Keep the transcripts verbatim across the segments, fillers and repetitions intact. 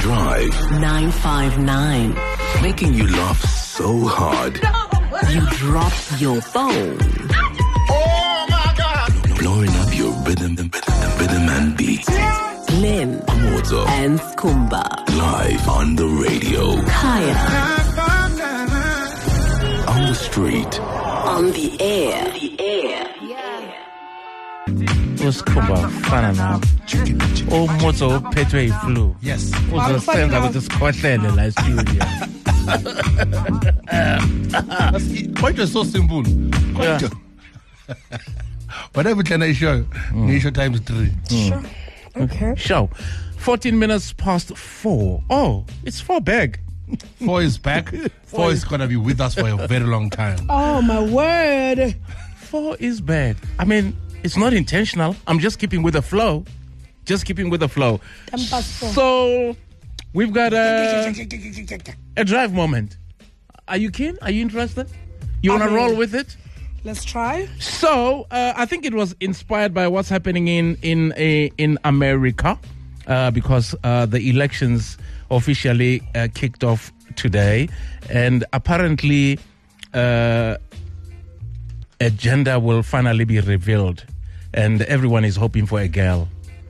Drive nine five nine. Making you laugh so hard. You drop your phone. Oh my God! Blowing up your rhythm, rhythm, rhythm and beat. Glenn Amoto and Skumba. Live on the radio. Kaya. On the street. On the air. The air. usikhumba kufana nabo uMotso uphethwe yi-flu. Yes. Uzosenza ukuthi sikhohlele la e-studio. Quite just so simple. Quite. Whatever can I show? Nation times three. Sure. Okay. Show. fourteen minutes past four. Oh, it's four bag. Four is back. Four is gonna be with us for a very long time. Oh my word. Four is bad. I mean, it's not intentional. I'm just keeping with the flow. Just keeping with the flow. So, we've got a, a drive moment. Are you keen? Are you interested? You want to Okay. roll with it? Let's try. So, uh, I think it was inspired by what's happening in in a, in America, uh, because uh, the elections officially uh, kicked off today, and apparently, uh, a gender will finally be revealed, and everyone is hoping for a girl.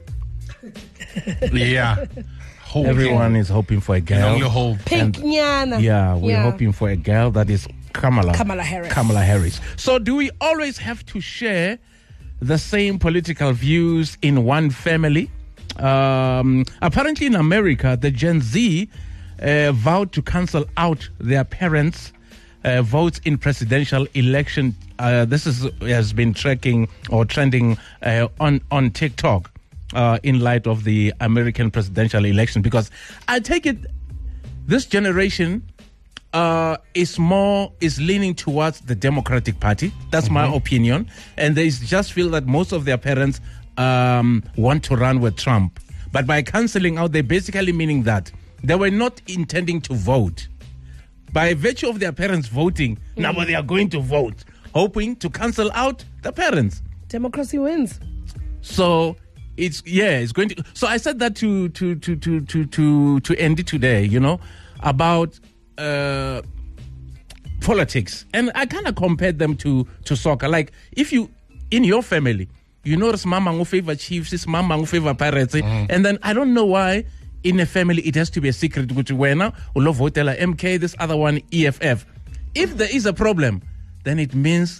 Yeah. Hope. Everyone is hoping for a Can only girl. hope. Pink And- Nyana. Yeah, we're Yeah. hoping for a girl that is Kamala. Kamala Harris. Kamala Harris. So do we always have to share the same political views in one family? Um, apparently in America, the Gen Z uh, vowed to cancel out their parents' uh, votes in presidential election. Uh, this is, has been tracking or trending uh, on, on TikTok. Uh, in light of the American presidential election, because I take it this generation uh, is more is leaning towards the Democratic Party. That's my opinion, and they just feel that most of their parents um, want to run with Trump. But by cancelling out, they're basically meaning that they were not intending to vote. By virtue of their parents voting, now they are going to vote, hoping to cancel out the parents. Democracy wins. So it's yeah, it's going to. So I said that to to to to to to, to Andy today, you know, about uh, politics, and I kind of compared them to to soccer. Like if you in your family, you know, it's mama who favor Chiefs, it's mama who favor Pirates, mm. and then I don't know why in a family it has to be a secret. Which when now love Hotela M K, this other one E F F. If there is a problem, then it means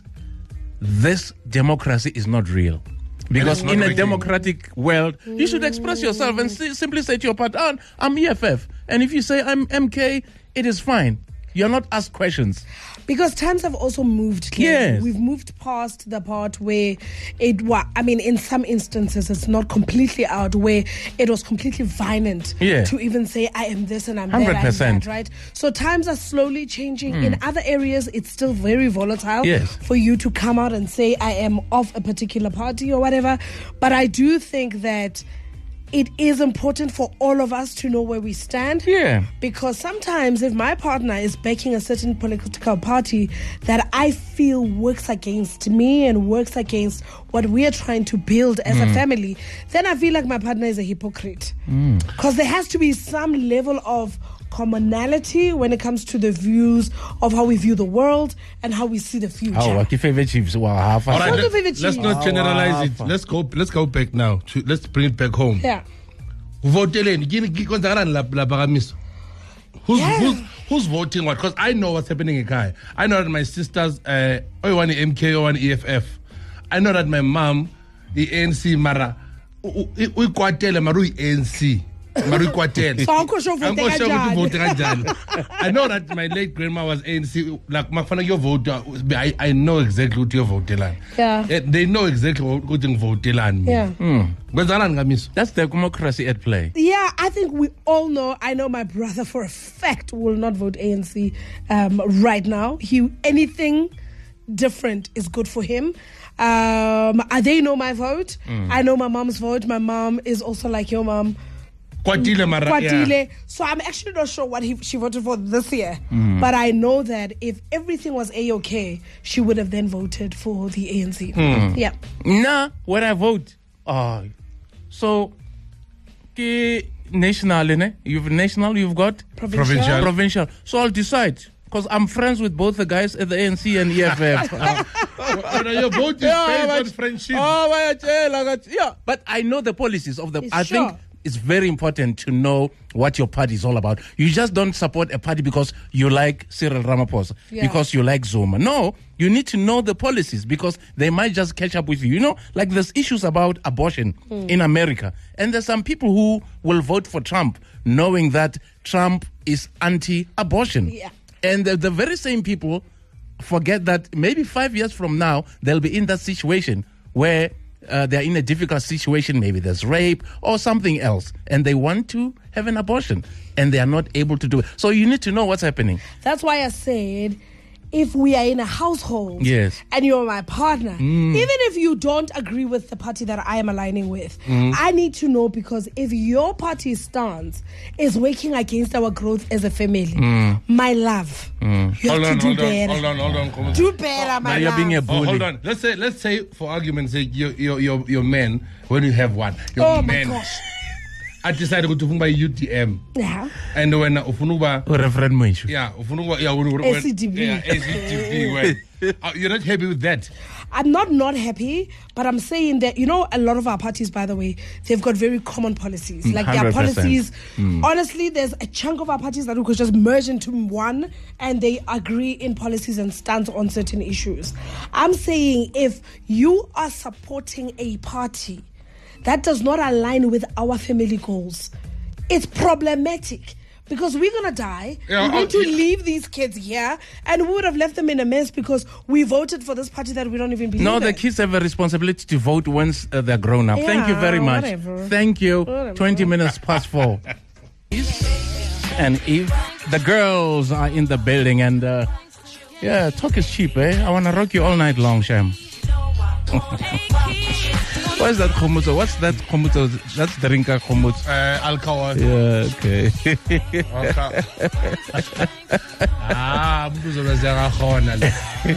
this democracy is not real. Because in a democratic world, you should express yourself and si- simply say to your partner, oh, I'm E F F. And if you say I'm M K, it is fine. You're not asked questions. Because times have also moved. Clearly. Yes. We've moved past the part where it was, I mean, in some instances, it's not completely out, where it was completely violent Yeah. to even say, I am this and I'm one hundred that, I am percent. that, right? So times are slowly changing. In other areas, it's still very volatile Yes. for you to come out and say, I am of a particular party or whatever. But I do think that it is important for all of us to know where we stand. Yeah. Because sometimes if my partner is backing a certain political party that I feel works against me and works against what we are trying to build as Mm. a family, then I feel like my partner is a hypocrite. Because there has to be some level of commonality when it comes to the views of how we view the world and how we see the future. Oh, what if favorite Chiefs were half All right, Don't let, do favorite let's chief. not generalize it. Wow. Let's go. Let's go back now. To, let's bring it back home. Yeah. Voteleni. Gini- gi- konzakalani la- la phakamiso? Who's, Yeah. who's who's voting what? Because I know what's happening in Kai. I know that my sisters, uh, one M K, one E F F. I know that my mom, the A N C, Mara, we kwatele maru A N C. Maru kwatele. So Uncle Show vote Uncle Show kanjani? vote kanjani. I know that my late grandma was A N C. Like makufana your vote. I I know exactly what you vote. Yeah. They know exactly what you vote. Yeah. Kwenzakalani ngamiso? That's the democracy at play. Yeah, I think we all know. I know my brother for a fact will not vote A N C um, right now. He anything different is good for him. Um, I- they know my vote. I know my mom's vote. My mom is also like your mom. Kwatile mara. Kwatile. yeah. So I'm actually not sure what he, she voted for this year. But I know that if everything was A-okay, she would have then voted for the A N C. Yeah. Nah, when I vote, oh, so ke national, innit? You've national, you've got Provincial. provincial. So I'll decide. Because I'm friends with both the guys at the A N C and E F F. Uh, Oh, no, your vote is Yeah, based on but- friendship. Oh, my God, I got- yeah, but I know the policies of the. It's I think sure. it's very important to know what your party is all about. You just don't support a party because you like Cyril Ramaphosa, Yeah. because you like Zuma. No, you need to know the policies because they might just catch up with you. You know, like there's issues about abortion Hmm. in America, and there's some people who will vote for Trump knowing that Trump is anti-abortion. Yeah. And the, the very same people forget that maybe five years from now, they'll be in that situation where uh, they're in a difficult situation. Maybe there's rape or something else, and they want to have an abortion, and they are not able to do it. So you need to know what's happening. That's why I said, if we are in a household Yes. and you're my partner, even if you don't agree with the party that I am aligning with, I need to know, because if your party's stance is working against our growth as a family, my love, you have Hold to on, do hold on, better. hold on, hold on. Come on. Do better, my Now you're love. being a Oh, bully. hold on. Let's say, let's say, for argument's sake, your your your your man, when you have one, your Oh my man, gosh. I decided to go to U T M, Yeah. and when ufunuba, Oh, Reverend Moishu. yeah, ufunuba, yeah, when, when, A C D B. yeah, A C D B. When, uh, you're not happy with that. I'm not not happy, but I'm saying that, you know, a lot of our parties, by the way, they've got very common policies. Like their one hundred percent. policies, honestly, there's a chunk of our parties that we could just merge into one, and they agree in policies and stance on certain issues. I'm saying if you are supporting a party that does not align with our family goals, it's problematic. Because we're going to die. Yeah, we're going oh, to yeah. leave these kids here, and we would have left them in a mess because we voted for this party that we don't even believe No, in. the kids have a responsibility to vote once uh, they're grown up. Thank you Yeah, very much. whatever. Thank you. Whatever. twenty minutes past four. And if the girls are in the building, and uh, yeah, talk is cheap, eh? I want to rock you all night long, Sham. What is that khomutso? What's that khomutso? That's Drinka khomutso. Uh, alcohol. Yeah, okay. Ah, mbuzo khona le.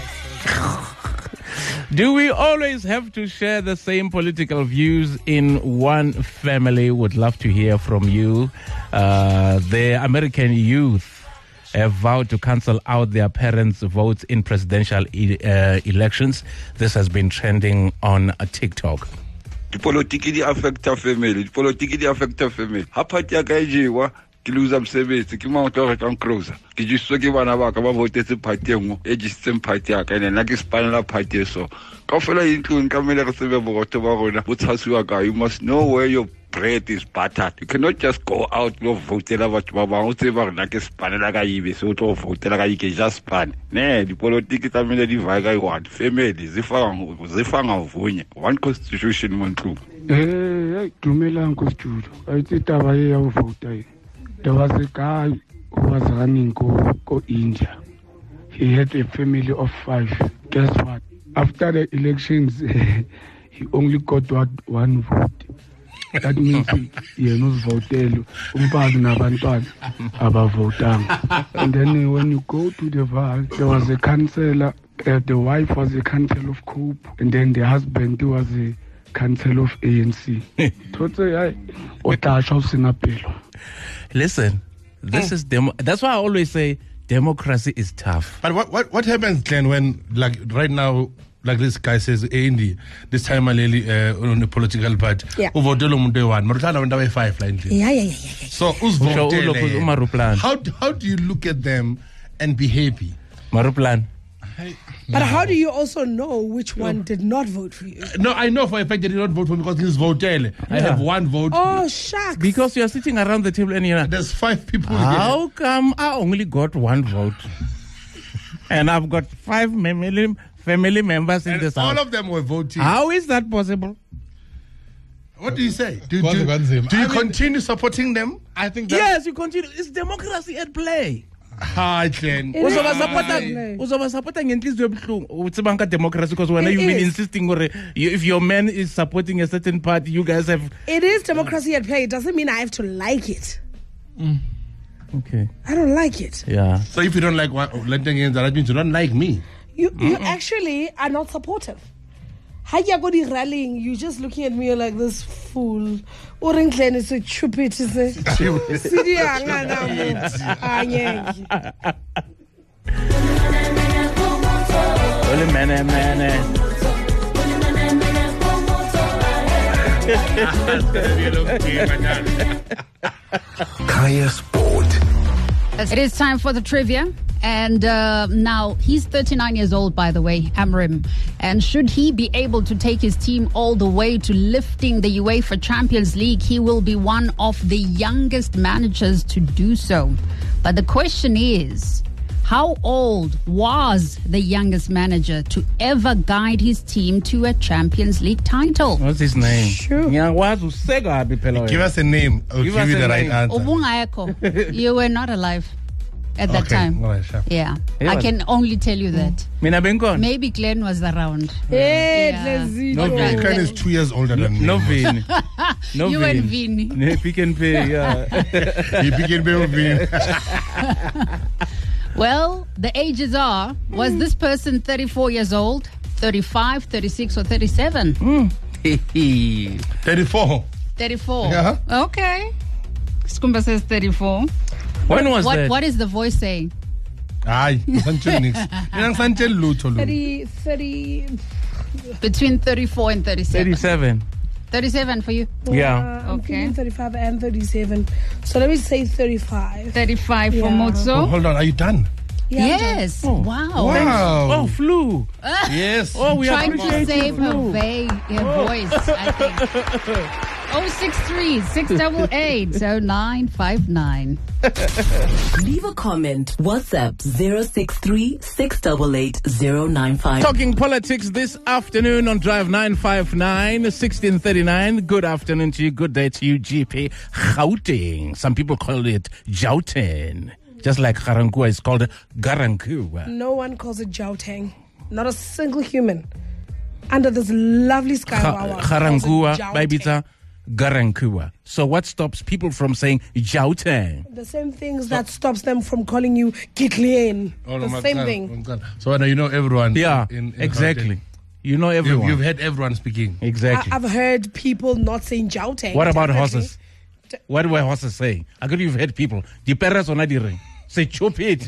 Do we always have to share the same political views in one family? Would love to hear from you. Uh, the American youth have vowed to cancel out their parents' votes in presidential e- uh, elections. This has been trending on uh, TikTok. Dipolitiki di affecta family, dipolitiki di affecta family. Ha party ya ka e jewa, ke loser mosebetsi, ke mang o tlo rekang closer. Ke jisitswe ke bana ba ka ba votetse party e nngwe e jisitseng party ya ka, ene nna ke spanela party e so. Kaofela intlong tlamehile re tsebe boroto ba rona bo tshasiwa ka. You must know where your bread is buttered. You cannot just go out lo votela batho ba bang o tseba re nna ke spanela ka ibe so o tlo votela ka ike just span. Ne dipolitiki tlamehile di vae ka one family zifaka zifanga vunye one constitution mo ntlong. Eh, dumelang ko studio. A itse taba e ya ho vota e. There was a guy who was running go go India. He had a family of five. Guess what? After the elections, he only got one, one vote. That means he knows votelo. Umfazi nabantwana abavotanga. And then when you go to the Val, there was a councillor. Uh, the wife was a councillor of Cope, and then the husband was a councillor of A N C. Thotse ay o tla tsha o sena pelo. Listen, this is demo. That's why I always say democracy is tough. But what, what what happens, Glenn, when like right now, like this guy says, A N D, this time already uh, on the political party, Yeah. uvotela umuntu one, marutana wenda way five line. Yeah, yeah, yeah, yeah, yeah. So who's Usho ulokhu uMaruplan. How do- how do you look at them and be happy? Maruplan. But how do you also know which one did not vote for you? No, I know for a fact they did not vote for me because he's votele. I Yeah. have one vote. Oh, shucks. Because you are sitting around the table and you're like, There's five people how come I only got one vote? And I've got five family, family members here. in And this all house. of them were voting. How is that possible? What do you say? Do, Kwazi do, kanzima. do you I mean- continue supporting them? I think that Yes, you continue. It's democracy at play. Hi, Glenn. It is Uzoba democracy supporta at play. uzoba supporta ngenhliziyo ebuhlungu utsibanga ka democracy because when It you've been is. insisting or if your man is supporting a certain party, you guys have It is democracy at play. It doesn't mean I have to like it. okay. I don't like it. Yeah. So if you don't like what Lenten games, that means you don't like me. You you actually are not supportive. How you go the rallying? You just looking at me like this fool. Orange Glen is a stupid. Sidi angana anyeng. Ole mene mene. Kaya Sport. It is time for the trivia. And uh, now, he's thirty-nine years old, by the way, Amrim. And should he be able to take his team all the way to lifting the UEFA Champions League, he will be one of the youngest managers to do so. But the question is, how old was the youngest manager to ever guide his team to a Champions League title? What's his name? Sure. Give us a name. I'll Give give us you a the right name. answer. Ubungayeko. You were not alive at that Okay, time. all right, sure. Yeah, Yeah. I can only tell you that. Mina Benkon. Maybe Glenn was around. Hey, Yeah. Lezito. No, Right. Ken is two years older than me. No Vin. No You and Vin. Ne, Pick and Pay, yeah. He began with me. Well, the ages are, was this person thirty-four years old, thirty-five, thirty-six, or thirty-seven? thirty-four. thirty-four. Yeah. Okay. Skumba says thirty-four. When was What that? What is the voice saying? Aye, ngisantshela nix. Mina ngisantshela lutho lo. thirty, thirty. Between thirty-four and thirty-seven. thirty-seven. thirty-seven for you? Yeah. Uh, I'm Okay. thinking thirty-five and thirty-seven. So let me say thirty-five. thirty-five for Yeah. Oh, Mozo. hold on, are you done? Yeah, I'm done. Yes. Oh. Wow. Wow. Oh, flu. Yes. Oh, we Trying appreciate to save you, her, flu. va- her voice, I think. oh six three, six eight eight, oh nine five nine. Leave a comment. WhatsApp zero six three, six eight eight, zero nine five. Talking politics this afternoon on Drive nine five nine, sixteen thirty-nine. Good afternoon to you. Good day to you, G P. Gauteng. Some people call it Gauteng. Just like Garangua is called Garangua. No one calls it Gauteng. Not a single human. Under this lovely sky. wow, Garangua, calls it Gauteng. Baibita, Garangua. So what stops people from saying Gauteng? The same things that stops them from calling you Kitlien. Oh, the my same God, thing. my God. So now you know everyone. Yeah, in, in exactly. Gauteng. You know You've, everyone. you've heard everyone speaking. exactly. I, I've heard people not saying Gauteng. What about Definitely. horses? What were horses saying? I could you've heard people. The parents on the ring. Say chop it.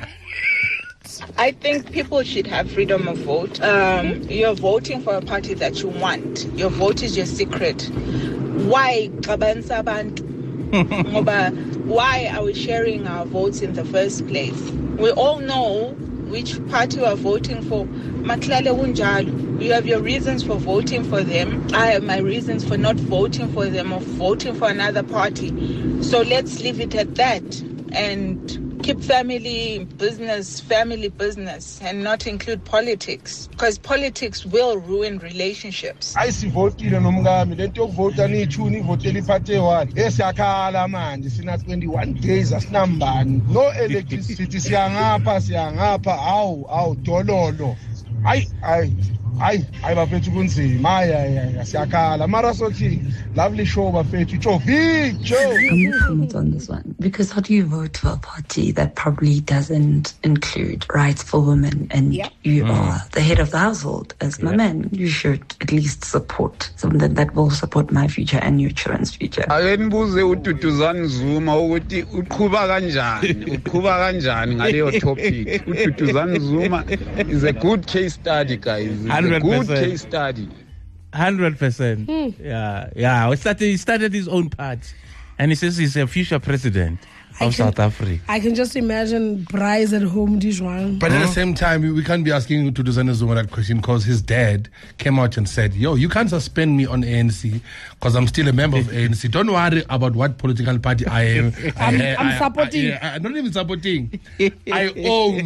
I think people should have freedom of vote. Um, you're voting for a party that you want. Your vote is your secret. Why Kabansa Bantu? Ngoba, why are we sharing our votes in the first place? We all know which party we are voting for. Maklale unjalo. You have your reasons for voting for them. I have my reasons for not voting for them or voting for another party. So let's leave it at that and keep family business, family business, and not include politics, because politics will ruin relationships. ayisivotile nomkami lento yokuvota niyithuni ivotela iphathe one esiyakhala manje sina twenty-one days asinambani no electricity siyangapha siyangapha awu awu dololo hayi hayi hayi hayi bafethu kunzima hayi hayi siyakhala mara sothi lovely show bafethu Joe big Joe. I'm gonna comment on this one because how do you vote for a party that probably doesn't include rights for women and Yep. you are the head of the household as my man? You should at least support something that will support my future and your children's future. Ake nibuze uDuduzane Zuma ukuthi uqhuba kanjani uqhuba kanjani ngaleyo topic. uDuduzane Zuma is a good case study, guys. It's a one hundred good percent. case study. Hundred percent. Yeah, yeah. He started, he started his own party, and he says he's a future president I of can- South Africa. I can just imagine Bryce at home, Dijuan. But at the same time, we- we can't be asking Tuduzane Zuma that question because his dad came out and said, yo, you can't suspend me on A N C because I'm still a member of A N C. Don't worry about what political party I am. I, I'm- I- I'm I- supporting. I, I, I'm not even supporting. I own.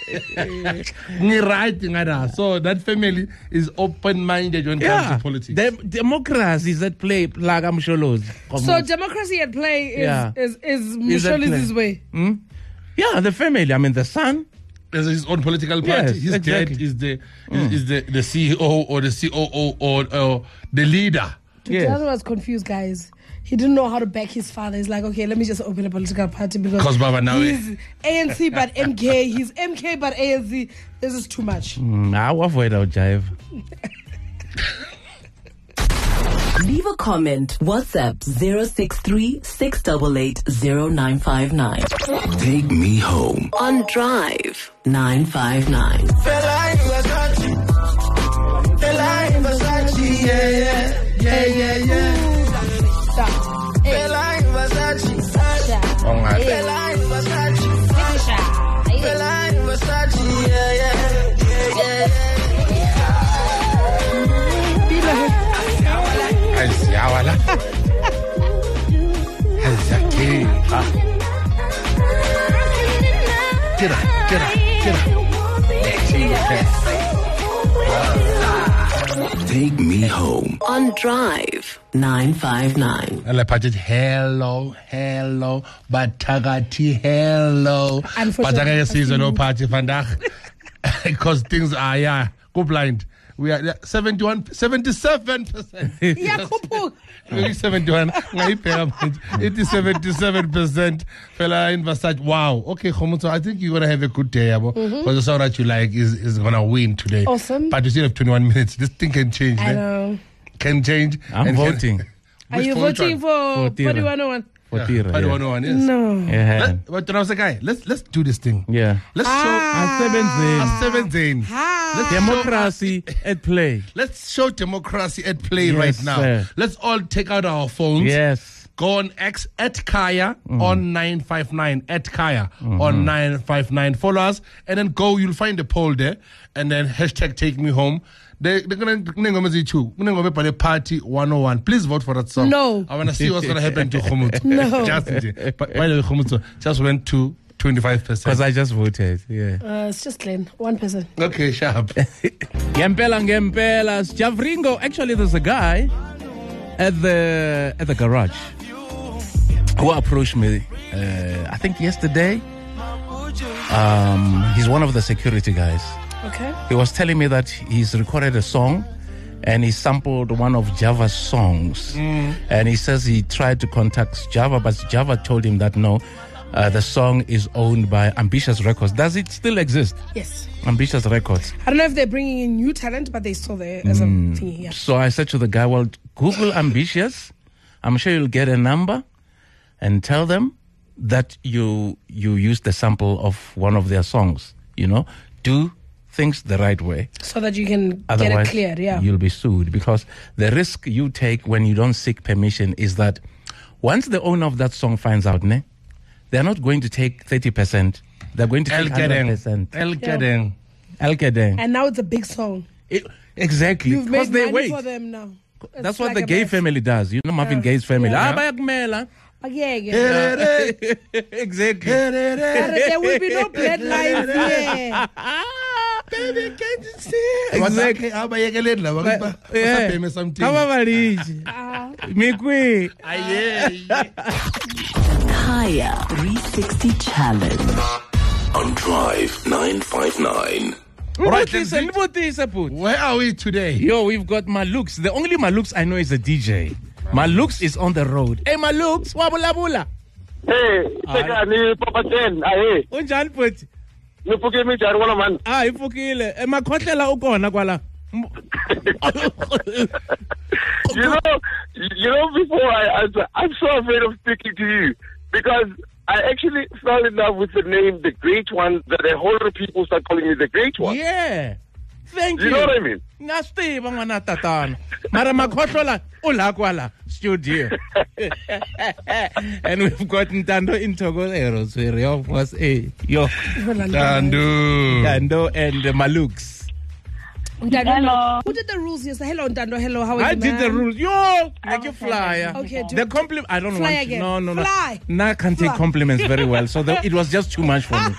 Ngi right, ngada. So that family is open-minded when it comes Yeah, to politics. Dem- democracy is at play. Like I'm sure. So democracy at play is Yeah. is is Is at Msholi's play. way. Hmm? Yeah, the family. I mean, the son. There's his own political party. Yes, his exactly. dad is the is, is the, the C E O or the C O O or, or the leader. Yes. was confused, guys. He didn't know how to back his father. He's like, okay, let me just open a political party because 'Cause Baba now he's A N C but M K. He's M K but A N C. This is too much. Mm, I avoid our jive. Leave a comment. WhatsApp zero six three six eight eight zero nine five nine. Take me home. On Drive nine five nine. Fella in Versace. Fella in Versace. Yeah, yeah, yeah, yeah, yeah. Fella in Versace. Oh my. Fella in Versace. Fella in Versace. Yeah, yeah, yeah, yeah, yeah. Ayawala. Ayaki. Get up, get up, get up. Take me home. On Drive nine five nine. Elapatit hello, hello, Batagati hello. Batagati season no party vandaag. Because things are yeah, go blind. We are yeah, seventy-one, seventy-seven percent. Yeah, couple. seventy-one. It is seventy-seven percent. Fella in Versace. Wow. Okay, Khomoto, I think you're going to have a good day, Abo. Because mm-hmm. the song that you like is, is going to win today. Awesome. But you still have twenty-one minutes. This thing can change. I man. know. Can change. I'm voting. Can, are you voting for forty-one oh one? Yeah, forty-one oh one, yes. No. Yeah. Let, but I was a guy. Let's let's do this thing. Yeah. Let's ah. show ah. seven Zane. Ah. Democracy at play. Let's show democracy at play yes, right now. Sir. Let's all take out our phones. Yes. Go on X at Kaya mm. on nine five nine at Kaya mm-hmm. on nine five nine. Follow us and then go. You'll find the poll there and then hashtag take me home. They, they're going to go party one oh one. Please vote for that song. No. I want to see what's going to happen to Khomoto. No. Just, by the way, Khomoto just went to twenty-five percent. Because I just voted, yeah. Uh, it's just Glenn, one percent. Okay, sharp. Gempela, Gempela. Javringo. Actually, there's a guy at the at the garage who approached me, uh, I think yesterday. Um, he's one of the security guys. Okay. He was telling me that he's recorded a song and he sampled one of Java's songs. Mm. And he says he tried to contact Java, but Java told him that no, uh, the song is owned by Ambitious Records. Does it still exist? Yes. Ambitious Records. I don't know if they're bringing in new talent, but they're still there as mm. a thing. Yeah. So I said to the guy, well, Google Ambitious. I'm sure you'll get a number and tell them that you you used the sample of one of their songs. You know, do things the right way. So that you can Otherwise, get it cleared, yeah. You'll be sued because the risk you take when you don't seek permission is that once the owner of that song finds out, ne, they're not going to take thirty percent. They're going to take one hundred percent. El Kedeng. El Kedeng. And now it's a big song. It, exactly. You've made they money wait. for them now. It's That's what like the a gay mess. family does. You know Marvin Yeah. Gaye's family. Yeah. Ah, bayakmela. Yeah, yeah. Exactly. There will be no bloodlines here. Baby, can't you see? Exactly. Yeah. Something. How about it? Mikwe. Kaya three sixty Challenge. On Drive nine five nine. All right, where are we today? Yo, we've got Malux. The only Malux I know is a D J. Malux is on the road. Hey, Malux, wabula bula. Hey, sekani Papa Ten. Aye. Unjani futhi? Nifuke minjani wala man? Ah, ifukile. Emakhotlela ukona kwala. You know, you know, before I answer, I'm so afraid of speaking to you because I actually fell in love with the name The Great One, that a whole lot of people start calling me The Great One. Yeah. Thank you. You know what I mean? Ngastiva ngwana tatana. Mara makhotlela ula kwala studio. And we've got Ntando Intogolero, so of course, hey, yo. Ntando. Ntando and uh, Malux. Hello. Who did the rules yesterday? Hello, Ntando. Hello, how are you? I did man? the rules. Yo, make you flyer. Okay, do the compliment. I don't fly want. again. No, no, no. Fly. Now I can take Fly. compliments very well. So the, it was just too much for me.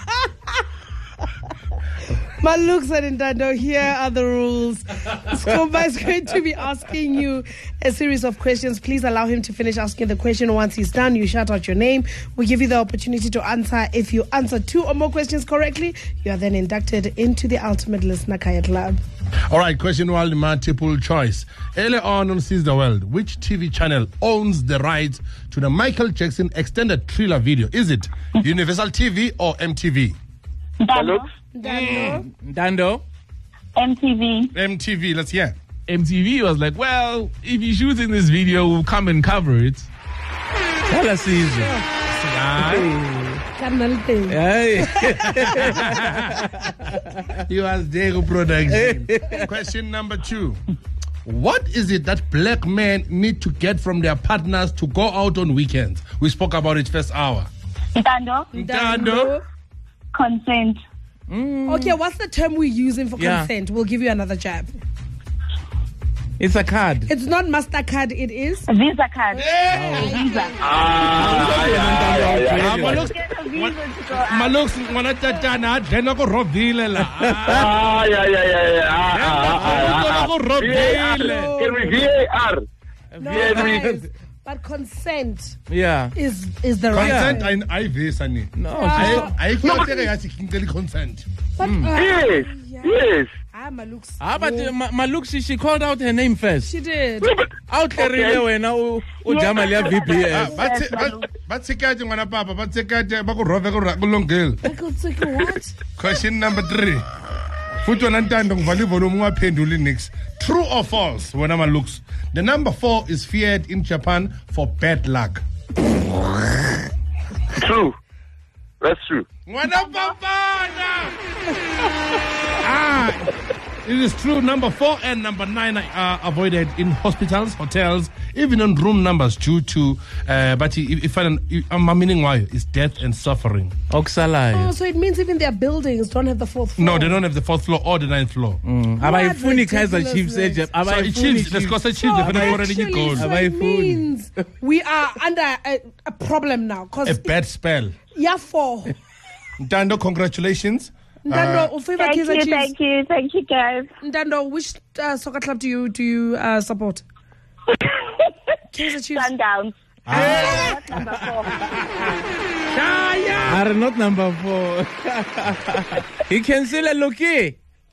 Malux and Ntando, here are the rules. Skomba is going to be asking you a series of questions. Please allow him to finish asking the question. Once he's done, you shout out your name. We give you the opportunity to answer. If you answer two or more questions correctly, you are then inducted into the Ultimate Listener Kaya Club. All right, question one, multiple choice. Earlier on on Seize the World, which T V channel owns the rights to the Michael Jackson extended thriller video? Is it Universal T V or M T V? Hello? Dando. Dando. M T V. M T V, let's hear. M T V was like, well, if you shoot in this video, we'll come and cover it. Tell us easy. You was Diego Production. Question number two. What is it that black men need to get from their partners to go out on weekends? We spoke about it first hour. Ntando. Ntando. Consent. Mm. Okay, what's the term we're using for Yeah. consent? We'll give you another jab. It's a card. It's not MasterCard, it is Visa card. Visa. Malux ngwana tatana dena go robile la. Ah yeah yeah yeah yeah. Ah go robile. V A R. No, guys, but consent Yeah. is is the right Consent term. I I visa ni. No. Ah. I I can't say I think consent. But, Mm. uh, Yes. Yes. Ah, Malux. Ah, but uh, Ma- Maluk, she, she called out her name first. She did. Out there, wena u u jama le V P S. But but sekate ngwana papa, but sekate ba go rove go go longel. I could take a what? Question number three. Futhi wena Ntando ngivale volume ungaphenduli next. True or false? Wena Malux. The number four is feared in Japan for bad luck. True. That's true. Ngwana papa na. Ah, it is true. Number four and number nine are avoided in hospitals, hotels, even on room numbers due to, uh, but if, if I don't, I'm meaning why, is death and suffering. Oxalai. Oh, so it means even their buildings don't have the fourth floor. No, they don't have the fourth floor or the ninth floor. Abayifuni Kaizer Chiefs ridiculousness. eje. So it Chiefs, let's go say Chiefs, So definitely already actually, goal. so it means we are under a, a problem now. A Because bad spell. yeah, four. Dando, congratulations. Ndando, uh, Thank you, thank you, thank you, guys. Ndando, which uh, soccer club do you do you uh, support? Kaizer Chiefs. Sundowns. Ah. Number four. Are not number four. He can still look.